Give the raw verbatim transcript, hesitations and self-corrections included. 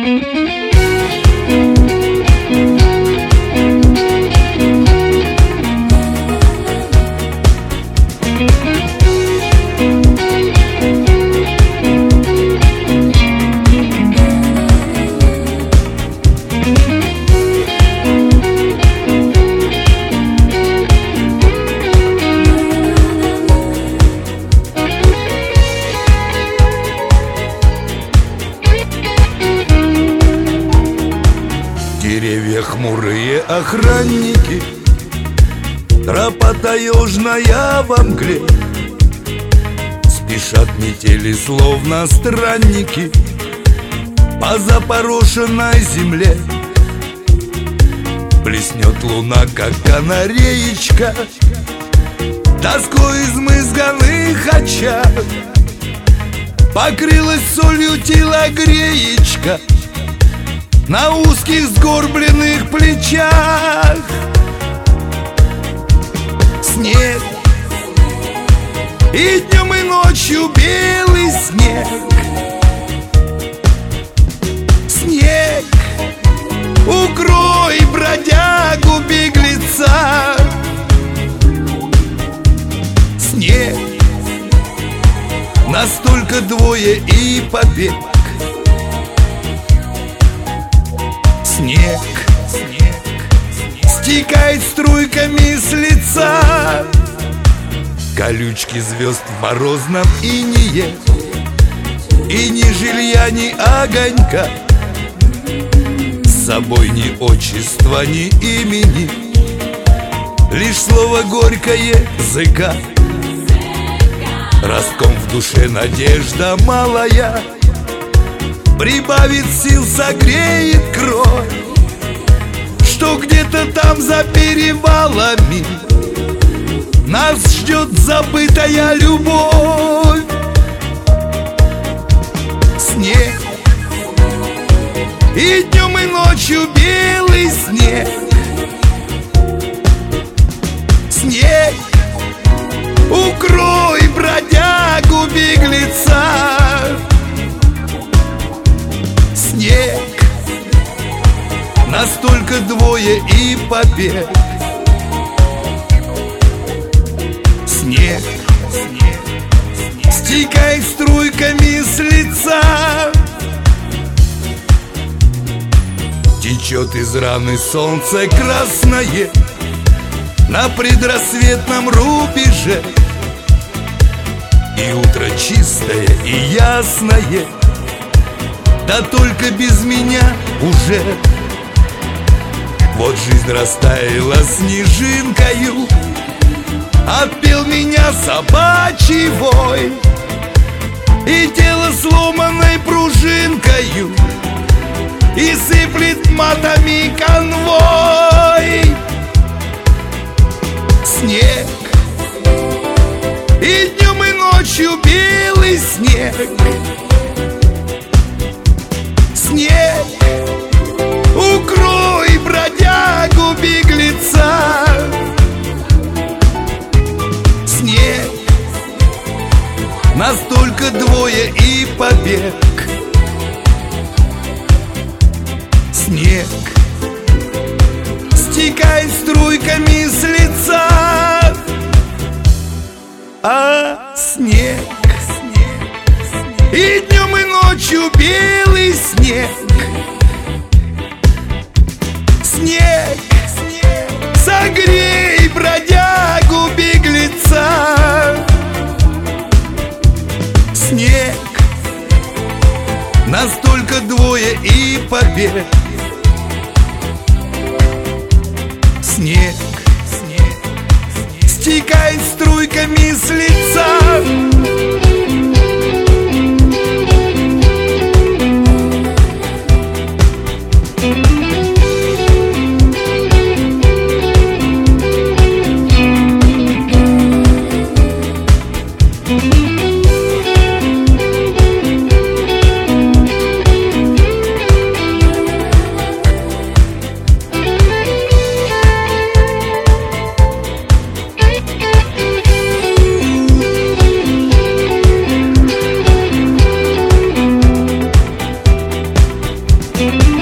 Деревья хмурые охранники, тропа таежная во мгле. Спешат метели, словно странники, по запорошенной земле. Блеснет луна, как канареечка, тоской измызганных очах. Покрылась солью телогреечка на узких сгорбленных плечах. Снег, и днем, и ночью белый снег. Снег, укрой бродягу беглеца. Снег, настолько двое и побег. Снег, стекает струйками с лица. Колючки звезд в морозном инее, и ни жилья, ни огонька. С собой ни отчества, ни имени, лишь слово горькое языка. Ростком в душе надежда малая, прибавит сил, согреет кровь, что где-то там за перевалами нас ждет забытая любовь. Снег, и днем, и ночью белый снег. Снег, укрой бродягу беглеца. Снег, настолько двое и побег. Снег, стекает струйками с лица. Течет из раны солнце красное на предрассветном рубеже. И утро чистое и ясное, да только без меня уже. Вот жизнь растаяла снежинкою, отпел меня собачий вой, и тело сломанной пружинкою, и сыплет матами конвой. Снег, и днем, и ночью белый снег. Снег, укрой бродягу беглеца. Снег, настолько двое и побег. Снег, стекает струйками с лица. А снег, и днем, и ночью белый снег. Снег, согрей бродягу беглеца. Снег, настолько двое и побег. Снег, стекает струйками с лица. Thank you.